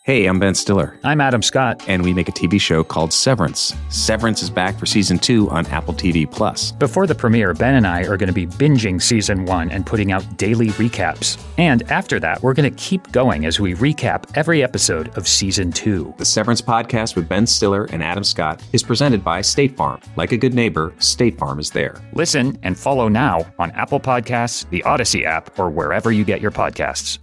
Hey, I'm Ben Stiller. I'm Adam Scott. And we make a TV show called Severance. Severance is back for Season 2 on Apple TV+. Before the premiere, Ben and I are going to be binging Season 1 and putting out daily recaps. And after that, we're going to keep going as we recap every episode of Season 2. The Severance podcast with Ben Stiller and Adam Scott is presented by State Farm. Like a good neighbor, State Farm is there. Listen and follow now on Apple Podcasts, the Odyssey app, or wherever you get your podcasts.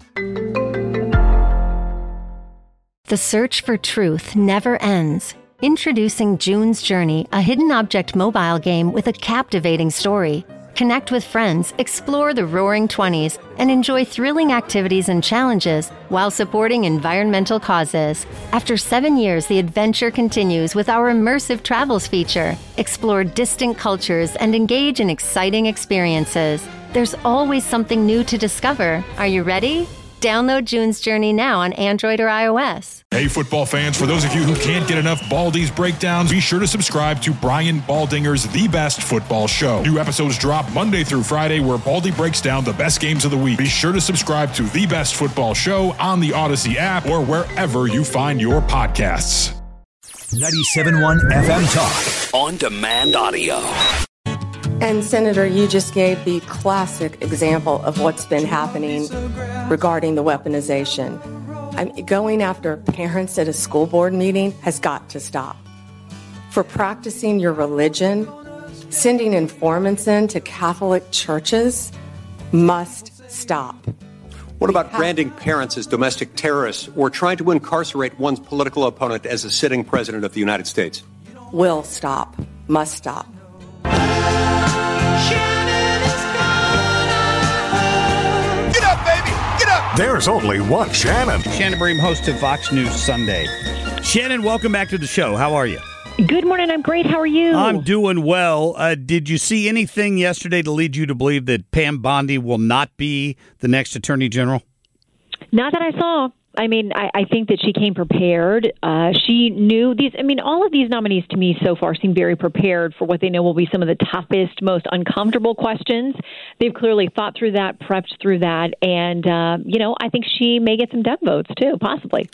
The search for truth never ends. Introducing June's Journey, a hidden object mobile game with a captivating story. Connect with friends, explore the Roaring 20s, and enjoy thrilling activities and challenges while supporting environmental causes. After 7 years, the adventure continues with our immersive travels feature. Explore distant cultures and engage in exciting experiences. There's always something new to discover. Are you ready? Download June's Journey now on Android or iOS. Hey, football fans, for those of you who can't get enough Baldy's breakdowns, be sure to subscribe to Brian Baldinger's The Best Football Show. New episodes drop Monday through Friday, where Baldy breaks down the best games of the week. Be sure to subscribe to The Best Football Show on the Odyssey app or wherever you find your podcasts. 97.1 FM Talk. On demand audio. And Senator, you just gave the classic example of what's been happening regarding the weaponization. Going after parents at a school board meeting has got to stop. For practicing your religion, sending informants into Catholic churches must stop. What about branding parents as domestic terrorists or trying to incarcerate one's political opponent as a sitting president of the United States? Will stop. Must stop. There's only one Shannon. Shannon Bream, host of Fox News Sunday. Shannon, welcome back to the show. How are you? Good morning. I'm great. How are you? I'm doing well. Did you see anything yesterday to lead you to believe that Pam Bondi will not be the next Attorney General? Not that I saw. I mean, I think that she came prepared. She knew these. I mean, all of these nominees to me so far seem very prepared for what they know will be some of the toughest, most uncomfortable questions. They've clearly thought through that, prepped through that. And, I think she may get some Dem votes, too, possibly.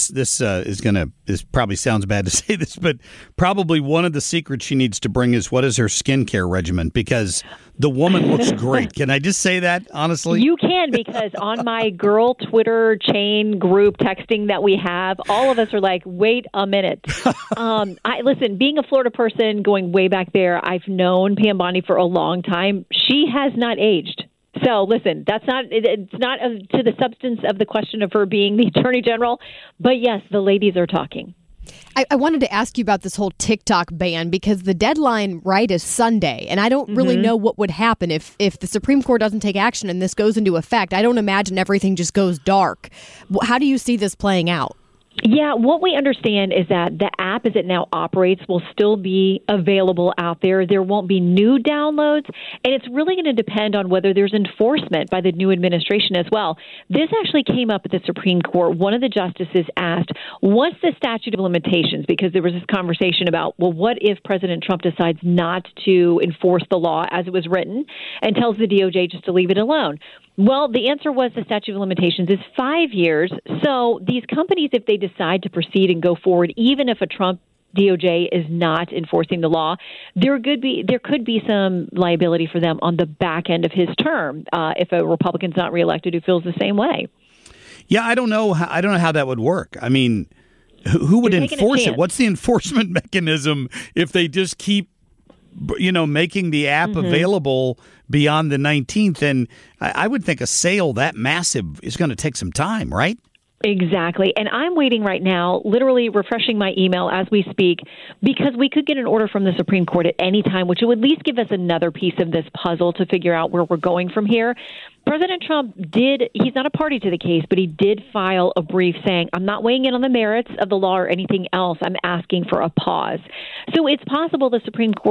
This probably sounds bad to say this, but probably one of the secrets she needs to bring is what is her skincare regimen, because the woman looks great. Can I just say that, honestly? You can, because on my girl Twitter chain group texting that we have, all of us are like, wait a minute. Listen, being a Florida person going way back there, I've known Pam Bondi for a long time. She has not aged. So listen, it's not to the substance of the question of her being the Attorney General, but yes, the ladies are talking. I wanted to ask you about this whole TikTok ban, because the deadline, right, is Sunday, and I don't really know what would happen if the Supreme Court doesn't take action and this goes into effect. I don't imagine everything just goes dark. How do you see this playing out? Yeah, what we understand is that the app as it now operates will still be available out there. There won't be new downloads, and it's really going to depend on whether there's enforcement by the new administration as well. This actually came up at the Supreme Court. One of the justices asked, what's the statute of limitations? Because there was this conversation about, well, what if President Trump decides not to enforce the law as it was written and tells the DOJ just to leave it alone? Well, the answer was the statute of limitations is 5 years. So these companies, if they decide to proceed and go forward, even if a Trump DOJ is not enforcing the law, there could be some liability for them on the back end of his term if a Republican's not reelected who feels the same way. Yeah, I don't know how that would work. I mean, who would enforce it? What's the enforcement mechanism if they just keep making the app available beyond the 19th? And I would think a sale that massive is going to take some time, right? Exactly. And I'm waiting right now, literally refreshing my email as we speak, because we could get an order from the Supreme Court at any time, which would at least give us another piece of this puzzle to figure out where we're going from here. President Trump he's not a party to the case, but he did file a brief saying, I'm not weighing in on the merits of the law or anything else. I'm asking for a pause. So it's possible the Supreme Court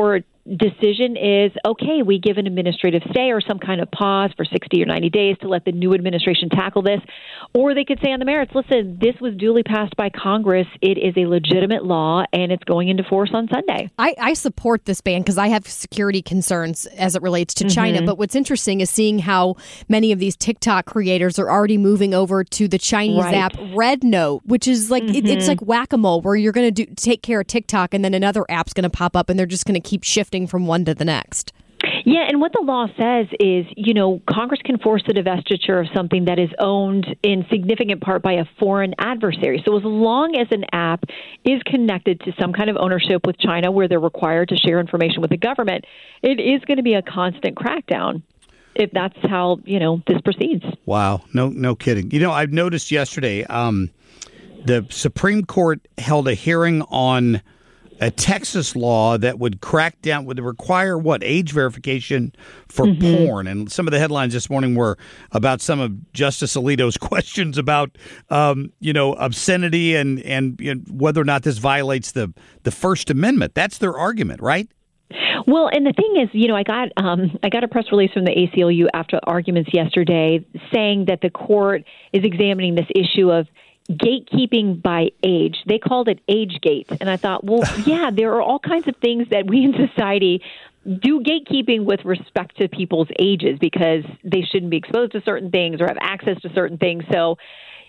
decision is, okay, we give an administrative stay or some kind of pause for 60 or 90 days to let the new administration tackle this. Or they could say on the merits, listen, this was duly passed by Congress. It is a legitimate law, and it's going into force on Sunday. I support this ban because I have security concerns as it relates to China. But what's interesting is seeing how many of these TikTok creators are already moving over to the Chinese app Red Note, which is like it's like whack-a-mole, where you're going to take care of TikTok and then another app's going to pop up and they're just going to keep shifting from one to the next. Yeah, and what the law says is, Congress can force the divestiture of something that is owned in significant part by a foreign adversary. So as long as an app is connected to some kind of ownership with China where they're required to share information with the government, it is going to be a constant crackdown if that's how, this proceeds. Wow. No kidding. I've noticed yesterday the Supreme Court held a hearing on a Texas law that would crack down, would require age verification for porn. And some of the headlines this morning were about some of Justice Alito's questions about, obscenity and whether or not this violates the First Amendment. That's their argument, right? Well, and the thing is, I got a press release from the ACLU after arguments yesterday saying that the court is examining this issue of gatekeeping by age. They called it age gate. And I thought, well, yeah, there are all kinds of things that we in society do gatekeeping with respect to people's ages because they shouldn't be exposed to certain things or have access to certain things. So,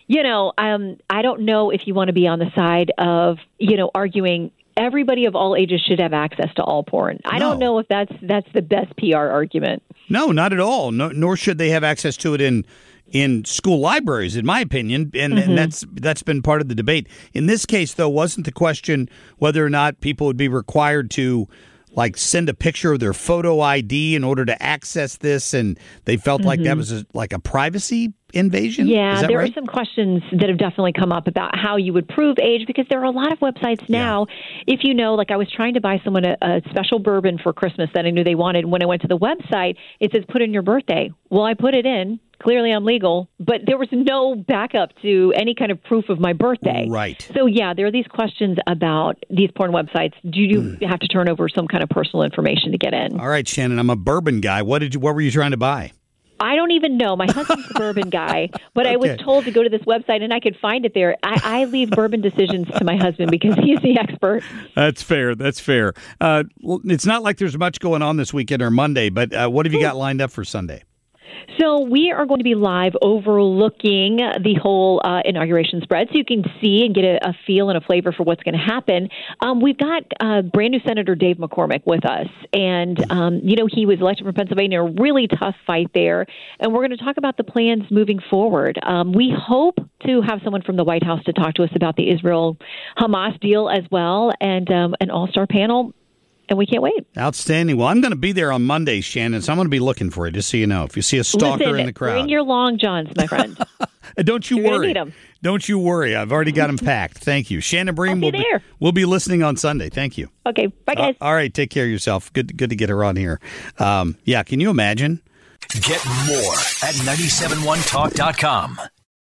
I don't know if you want to be on the side of, arguing everybody of all ages should have access to all porn. I don't know if that's the best PR argument. No, not at all. No, nor should they have access to it in school libraries, in my opinion, and that's been part of the debate. In this case, though, wasn't the question whether or not people would be required to send a picture of their photo ID in order to access this, and they felt like that was a privacy invasion? Yeah, there are some questions that have definitely come up about how you would prove age, because there are a lot of websites now. Yeah. If I was trying to buy someone a special bourbon for Christmas that I knew they wanted. When I went to the website, it says put in your birthday. Well, I put it in. Clearly I'm legal, but there was no backup to any kind of proof of my birthday. Right. So, yeah, there are these questions about these porn websites. Do you have to turn over some kind of personal information to get in? All right, Shannon, I'm a bourbon guy. What were you trying to buy? I don't even know. My husband's a bourbon guy, but I was told to go to this website and I could find it there. I leave bourbon decisions to my husband because he's the expert. That's fair. It's not like there's much going on this weekend or Monday, but what have you got lined up for Sunday? So we are going to be live overlooking the whole inauguration spread, so you can see and get a feel and a flavor for what's going to happen. We've got brand new Senator Dave McCormick with us, and he was elected from Pennsylvania, a really tough fight there, and we're going to talk about the plans moving forward. We hope to have someone from the White House to talk to us about the Israel-Hamas deal as well, and an all-star panel. And we can't wait. Outstanding. Well, I'm going to be there on Monday, Shannon, so I'm going to be looking for you, just so you know. If you see a stalker in the crowd. Bring your long johns, my friend. Don't you worry. Don't you worry. I've already got them packed. Thank you. Shannon Bream will be listening on Sunday. Thank you. Okay. Bye, guys. All right. Take care of yourself. Good to get her on here. Can you imagine? Get more at 971talk.com.